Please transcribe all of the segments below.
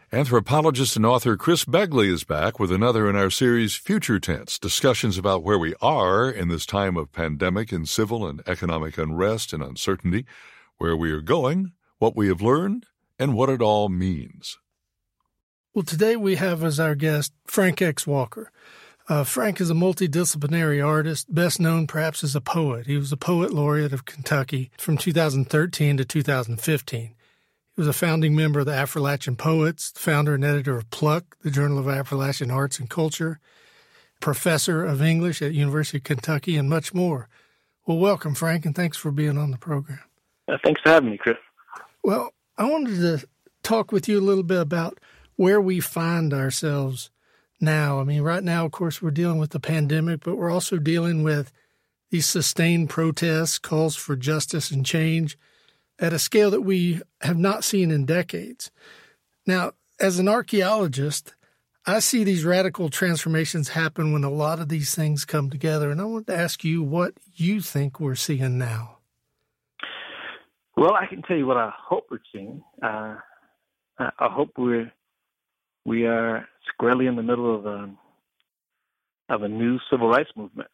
Anthropologist and author Chris Begley is back with another in our series, Future Tense, discussions about where we are in this time of pandemic and civil and economic unrest and uncertainty, where we are going, what we have learned, and what it all means. Well, today we have as our guest Frank X. Walker. Frank is a multidisciplinary artist, best known perhaps as a poet. He was a poet laureate of Kentucky from 2013 to 2015. He was a founding member of the Appalachian Poets, founder and editor of Pluck, the Journal of Appalachian Arts and Culture, professor of English at University of Kentucky, and much more. Well, welcome, Frank, and thanks for being on the program. Thanks for having me, Chris. Well, I wanted to talk with you a little bit about where we find ourselves now. I mean, right now, of course, we're dealing with the pandemic, but we're also dealing with these sustained protests, calls for justice and change at a scale that we have not seen in decades. Now, as an archaeologist, I see these radical transformations happen when a lot of these things come together, and I want to ask you what you think we're seeing now. Well, I can tell you what I hope we're seeing. I hope we are squarely in the middle of a new civil rights movement,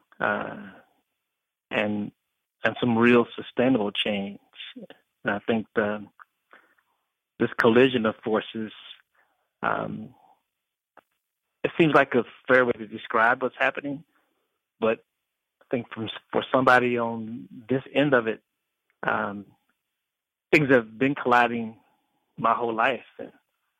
and some real sustainable change. And I think this collision of forces, it seems like a fair way to describe what's happening, but I think for somebody on this end of it, things have been colliding my whole life. And,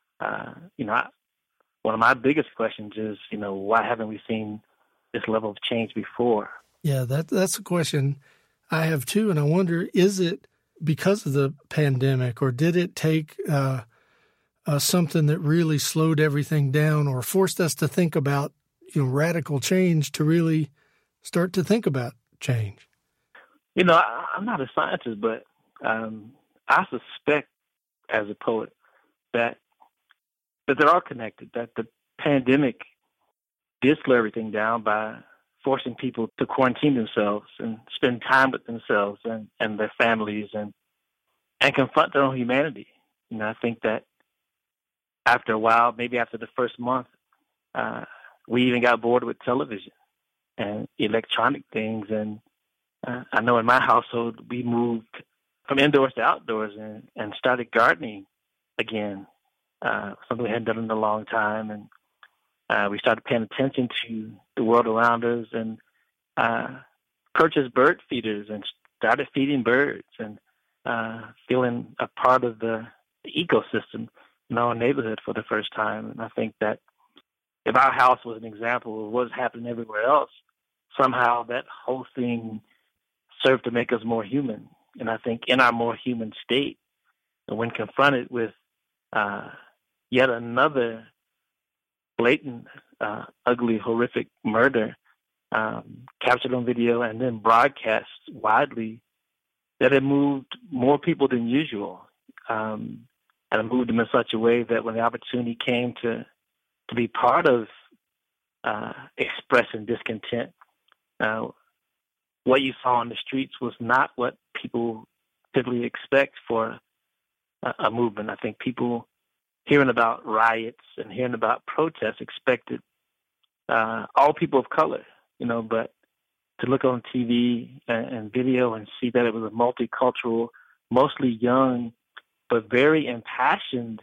one of my biggest questions is, why haven't we seen this level of change before? Yeah, that's a question I have too. And I wonder, is it because of the pandemic, or did it take something that really slowed everything down or forced us to think about, radical change to really start to think about change? I'm not a scientist, but I suspect as a poet that they are connected, that the pandemic did slow everything down by forcing people to quarantine themselves and spend time with themselves and their families and confront their own humanity. I think that after a while, maybe after the first month, we even got bored with television and electronic things. And I know in my household, we moved from indoors to outdoors and started gardening again, something we hadn't done in a long time. And we started paying attention to the world around us and purchased bird feeders and started feeding birds and feeling a part of the ecosystem in our neighborhood for the first time. And I think that if our house was an example of what's happening everywhere else, somehow that whole thing served to make us more human. And I think in our more human state, and when confronted with yet another blatant, ugly, horrific murder captured on video and then broadcast widely, that it moved more people than usual. And it moved them in such a way that when the opportunity came to be part of expressing discontent, what you saw on the streets was not what people typically expect for a movement. I think people hearing about riots and hearing about protests expected all people of color, but to look on TV and video and see that it was a multicultural, mostly young, but very impassioned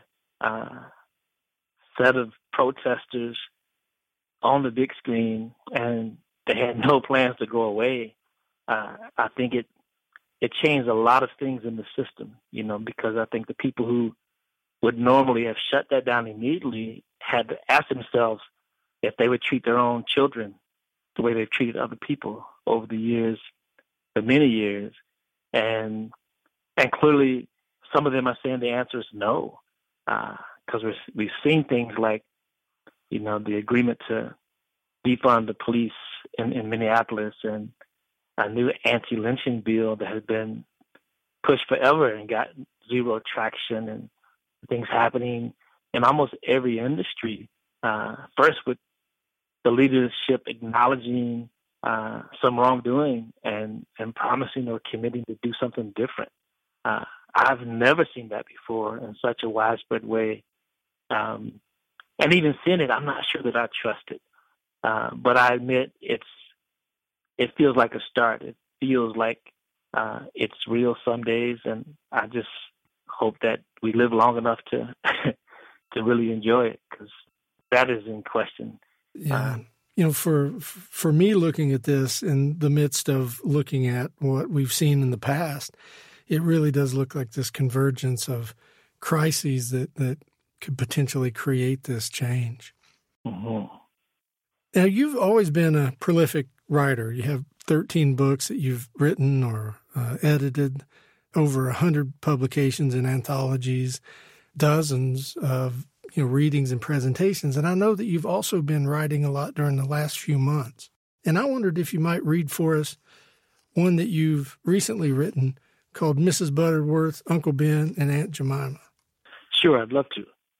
set of protesters on the big screen, and they had no plans to go away. I think it changed a lot of things in the system, because I think the people who would normally have shut that down immediately had to ask themselves if they would treat their own children the way they've treated other people over the years, for many years. And clearly some of them are saying the answer is no, because we've seen things like, the agreement to defund the police in Minneapolis and a new anti-lynching bill that has been pushed forever and got zero traction, and things happening in almost every industry. First with the leadership acknowledging some wrongdoing and promising or committing to do something different. I've never seen that before in such a widespread way And even seeing it, I'm not sure that I trust it. But I admit it feels like a start. It feels like it's real some days, and I just hope that we live long enough to to really enjoy it, because that is in question. Yeah. For me, looking at this in the midst of looking at what we've seen in the past, it really does look like this convergence of crises that could potentially create this change. Mm-hmm. Now, you've always been a prolific writer. You have 13 books that you've written or edited, over 100 publications and anthologies, dozens of readings and presentations. And I know that you've also been writing a lot during the last few months. And I wondered if you might read for us one that you've recently written called Mrs. Butterworth, Uncle Ben, and Aunt Jemima. Sure, I'd love to.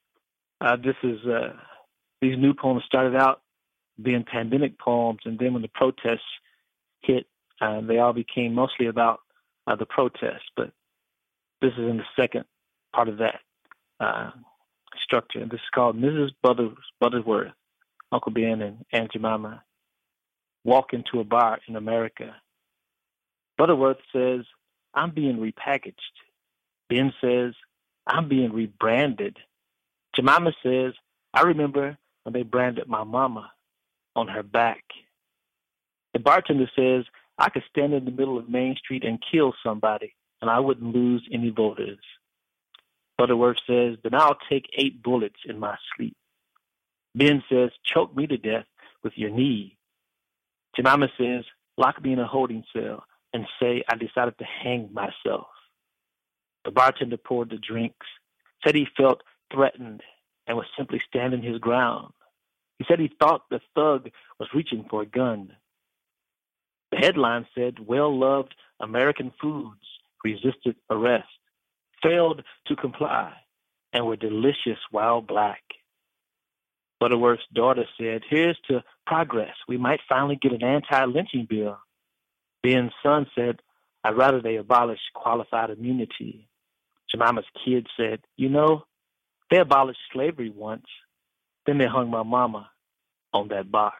These new poems started out being pandemic poems, and then when the protests hit, they all became mostly about the protests. But this is in the second part of that structure. And this is called Mrs. Butterworth, Uncle Ben, and Aunt Jemima walk into a bar in America. Butterworth says, "I'm being repackaged." Ben says, "I'm being rebranded." Jemima says, "I remember when they branded my mama on her back." The bartender says, "I could stand in the middle of Main Street and kill somebody, and I wouldn't lose any voters." Butterworth says, "Then I'll take 8 bullets in my sleep." Ben says, "Choke me to death with your knee." Jemima says, "Lock me in a holding cell and say I decided to hang myself." The bartender poured the drinks, said he felt threatened and was simply standing his ground. He said he thought the thug was reaching for a gun. The headline said, "Well-loved American foods resisted arrest, failed to comply, and were delicious while black." Butterworth's daughter said, "Here's to progress. We might finally get an anti-lynching bill." Ben's son said, "I'd rather they abolish qualified immunity." Jemima's kid said, "They abolished slavery once. Then they hung my mama on that box."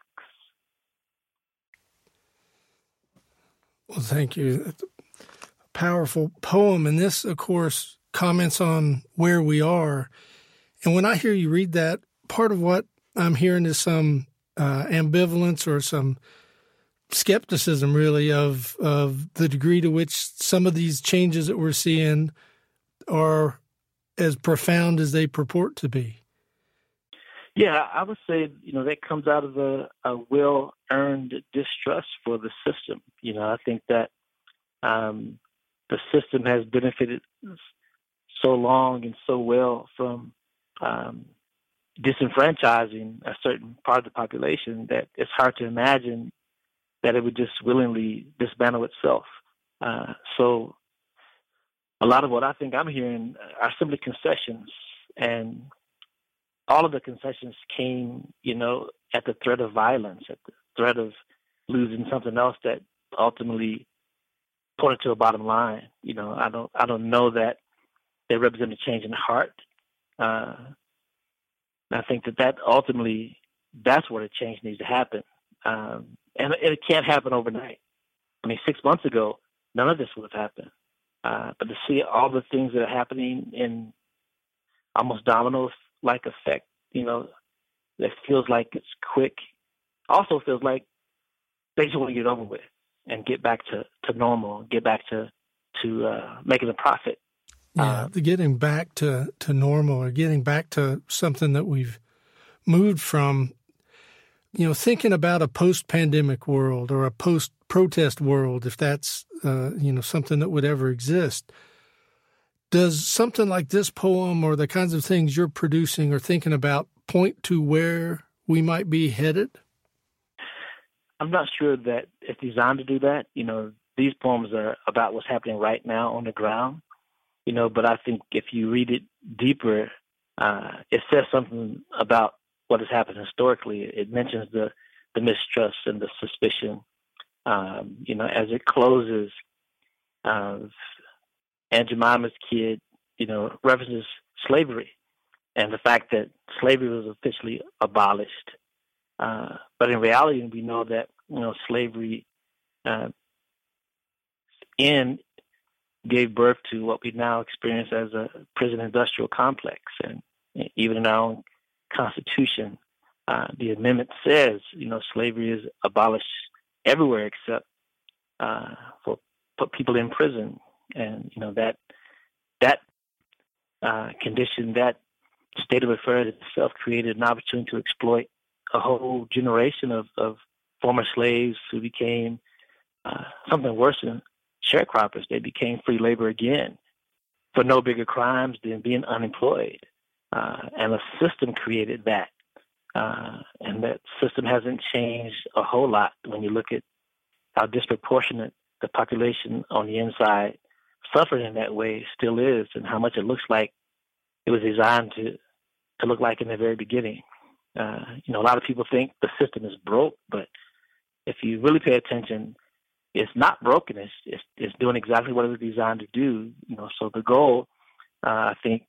Well, thank you. That's a powerful poem. And this, of course, comments on where we are. And when I hear you read that, part of what I'm hearing is some ambivalence or some skepticism, really, of the degree to which some of these changes that we're seeing are as profound as they purport to be. Yeah, I would say, that comes out of a well-earned distrust for the system. I think that the system has benefited so long and so well from disenfranchising a certain part of the population that it's hard to imagine that it would just willingly dismantle itself. So a lot of what I think I'm hearing are simply concessions, and all of the concessions came, at the threat of violence, at the threat of losing something else that ultimately pointed to a bottom line. I don't know that they represent a change in heart. I think that ultimately that's where the change needs to happen, and it can't happen overnight. 6 months ago, none of this would have happened. But to see all the things that are happening in almost domino-like effect, that feels like it's quick, also feels like they just want to get over with and get back to normal, get back to making a profit. Yeah, getting back to normal, or getting back to something that we've moved from. Thinking about a post-pandemic world or a post-protest world, if that's something that would ever exist. Does something like this poem or the kinds of things you're producing or thinking about point to where we might be headed? I'm not sure that it's designed to do that. These poems are about what's happening right now on the ground. But I think if you read it deeper, it says something about what has happened historically. It mentions the mistrust and the suspicion. As it closes, Aunt Jemima's kid, references slavery and the fact that slavery was officially abolished. But in reality, we know that slavery end gave birth to what we now experience as a prison industrial complex, and even in our own Constitution, the amendment says slavery is abolished everywhere except for put people in prison, and that condition, that state of affairs itself created an opportunity to exploit a whole generation of former slaves who became something worse than sharecroppers. They became free labor again for no bigger crimes than being unemployed. And a system created that. And that system hasn't changed a whole lot when you look at how disproportionate the population on the inside suffered in that way still is, and how much it looks like it was designed to look like in the very beginning. A lot of people think the system is broke, but if you really pay attention, it's not broken. It's doing exactly what it was designed to do. So the goal, I think,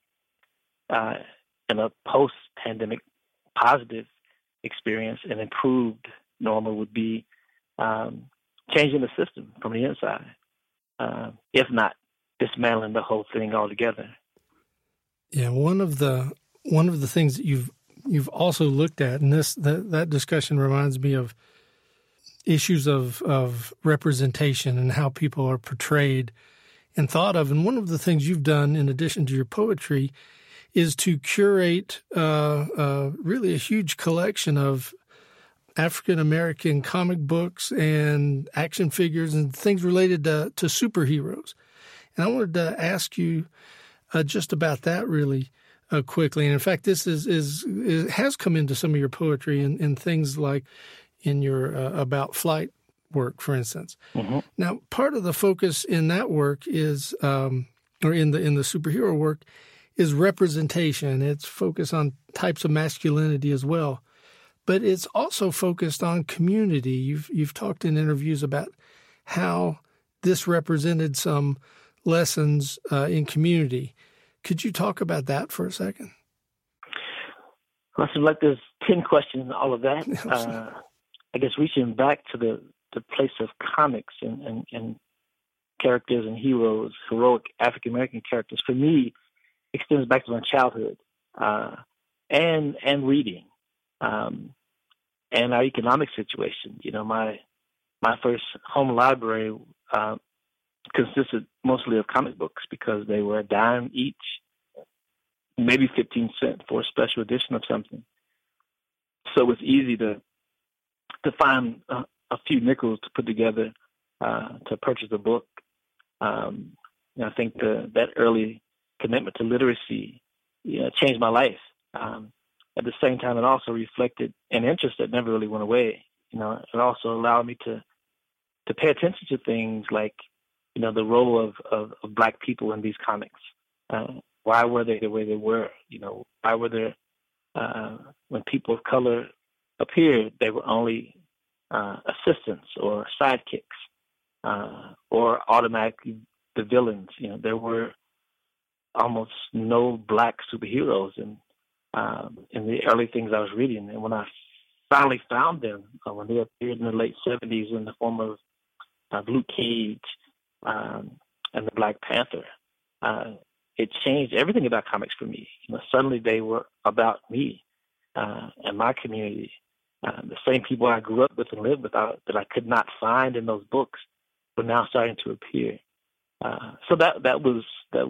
in a post-pandemic positive experience, an improved normal would be changing the system from the inside, if not dismantling the whole thing altogether. Yeah, one of the things that you've also looked at, and that discussion reminds me of issues of representation and how people are portrayed and thought of. And one of the things you've done, in addition to your poetry, is to curate really a huge collection of African-American comic books and action figures and things related to superheroes. And I wanted to ask you just about that really quickly. And in fact, this it has come into some of your poetry and things like in your About Flight work, for instance. Mm-hmm. Now, part of the focus in that work is, or in the superhero work, is representation. It's focused on types of masculinity as well, but it's also focused on community. You've talked in interviews about how this represented some lessons in community. Could you talk about that for a second? Well, it seems like there's 10 questions in all of that. I guess reaching back to the place of comics and characters and heroes, heroic African-American characters, for me, extends back to my childhood and reading and our economic situation. My first home library consisted mostly of comic books because they were a dime each, maybe 15 cents for a special edition of something. So it was easy to find a few nickels to put together to purchase a book. I think that early commitment to literacy changed my life. At the same time, it also reflected an interest that never really went away. It also allowed me to pay attention to things like, the role of Black people in these comics. Why were they the way they were? Why were there, when people of color appeared, they were only assistants or sidekicks or automatically the villains. There were almost no Black superheroes in the early things I was reading. And when I finally found them, when they appeared in the late 70s in the form of Luke Cage and the Black Panther, it changed everything about comics for me. Suddenly they were about me and my community. The same people I grew up with and lived with that I could not find in those books were now starting to appear. So that was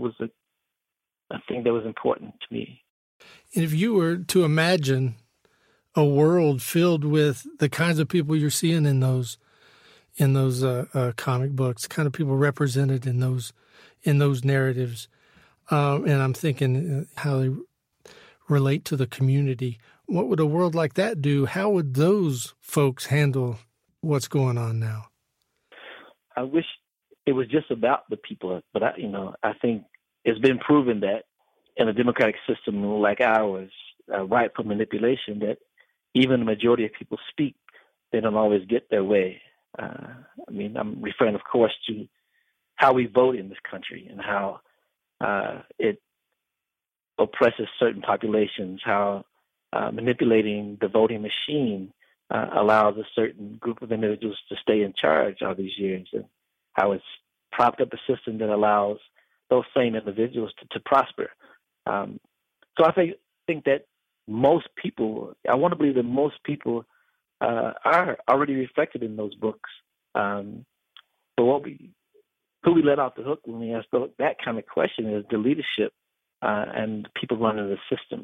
a thing that was important to me. And if you were to imagine a world filled with the kinds of people you're seeing in those comic books, kind of people represented in those narratives, and I'm thinking how they relate to the community. What would a world like that do? How would those folks handle what's going on now? I wish it was just about the people, but I think it's been proven that in a democratic system like ours, ripe for manipulation, that even the majority of people speak, they don't always get their way. I'm referring, of course, to how we vote in this country and how it oppresses certain populations, how manipulating the voting machine allows a certain group of individuals to stay in charge all these years, and how it's propped up a system that allows those same individuals to prosper. So I think that most people, I want to believe that most people are already reflected in those books. But who we let off the hook when we ask that kind of question is the leadership and people running the system.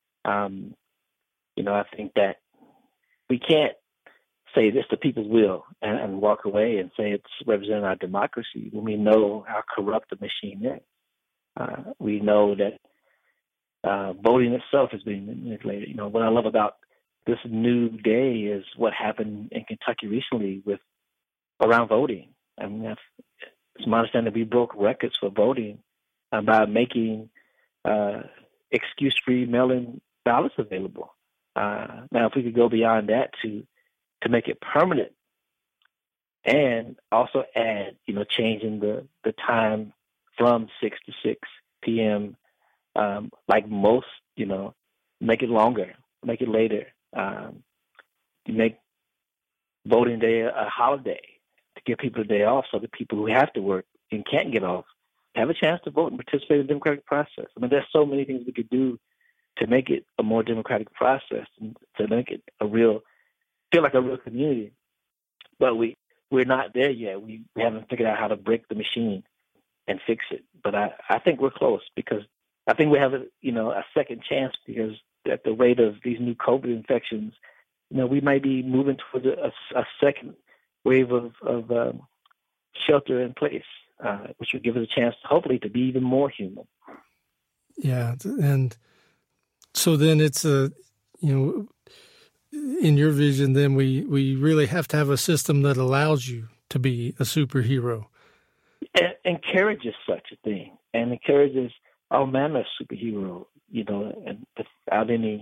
I think that we can't say this to people's will and walk away and say it's representing our democracy when we know how corrupt the machine is. We know that voting itself is being manipulated. What I love about this new day is what happened in Kentucky recently around voting. I mean, it's my understanding we broke records for voting by making excuse-free mail-in ballots available. Now, if we could go beyond that to make it permanent, and also add, changing the time from 6 to 6 p.m. Like most, make it longer, make it later. Make voting day a holiday to give people a day off, so that people who have to work and can't get off have a chance to vote and participate in the democratic process. I mean, there's so many things we could do to make it a more democratic process and to make it feel like a real community. But we're not there yet. We haven't figured out how to break the machine and fix it. But I think we're close, because I think we have a second chance, because at the rate of these new COVID infections, we might be moving towards a second wave of shelter in place, which would give us a chance, hopefully, to be even more human. Yeah, and so then it's in your vision, then we really have to have a system that allows you to be a superhero. And encourages such a thing, and encourages all manner of superhero, and without any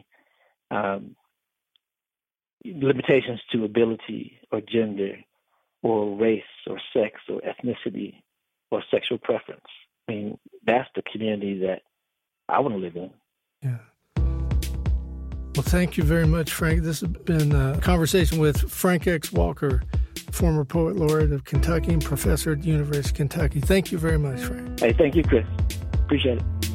limitations to ability or gender or race or sex or ethnicity or sexual preference. I mean, that's the community that I want to live in. Yeah. Well, thank you very much, Frank. This has been a conversation with Frank X. Walker, former poet laureate of Kentucky and professor at the University of Kentucky. Thank you very much, Frank. Hey, thank you, Chris. Appreciate it.